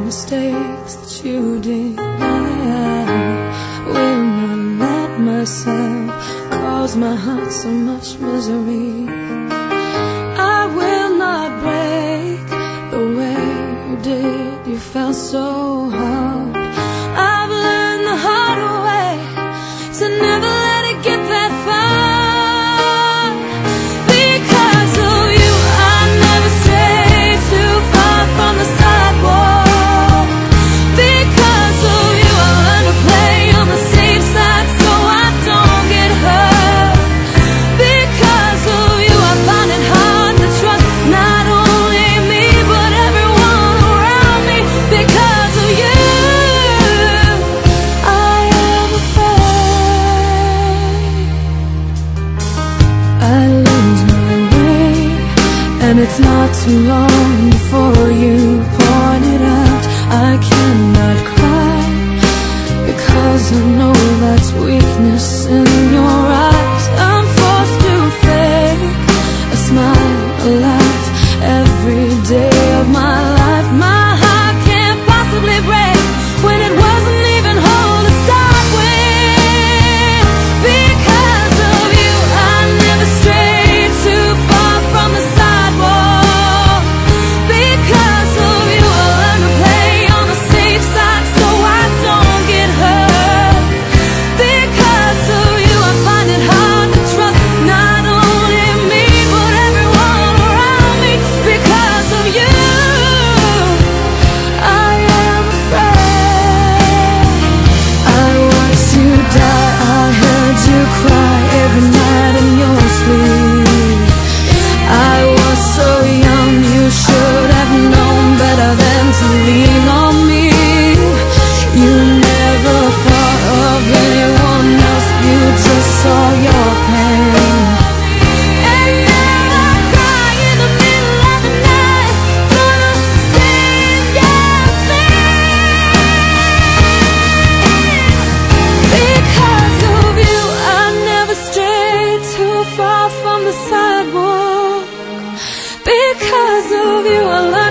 mistakes that you did. I will not let myself cause my heart so much misery. I will not break the way you did. You felt so hard. I've learned the hard way to never let it get that far. Because of you, I never strayed too far from the sidewalk. Because of you, I learned to play on the safe side so I don't get hurt. Because of you, I find it hard to trust not only me but everyone around me. Because of you, I am afraid I lose my way, and it's not too long before you point it out. I cannot cry because I know that's weakness in your eyes. I'm forced to fake a smile, a laugh every day of my life. My heart can't possibly break when it wasn't even whole to start with. Because of you, I never strayed too far from the sidewalk. Because of you, I learned to play on the safe side so I don't get hurt. Because of you, I find it hard to trust not only me but everyone around me. Because of you, I am afraid. I watched you die, I heard you cry every night in your sleep. I was so young, you should have known better than to lean on me. You never thought of anyone else, you just saw your pain. And now I cry in the middle of the night for the same damn thing. Because of you, I never strayed too far from the sidewalk. Because of you, I learned